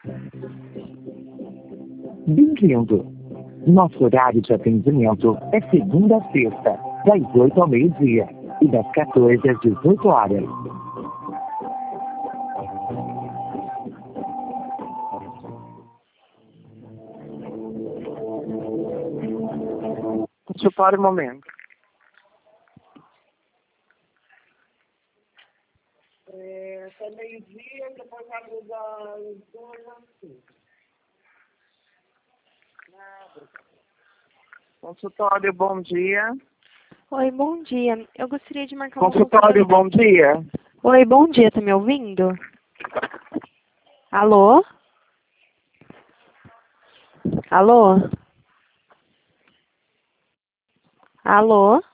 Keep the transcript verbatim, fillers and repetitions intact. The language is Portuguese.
Bem-vindo. Nosso horário de atendimento é segunda a sexta, das oito ao meio-dia e das quatorze às dezoito horas. Deixa eu parar um momento. É, até meio-dia, depois abre das duas às cinco. Consultório, bom dia. Oi, bom dia. Eu gostaria de marcar uma Consultório, consulta. bom dia. Oi, bom dia. Tá me ouvindo? Alô? Alô? Alô?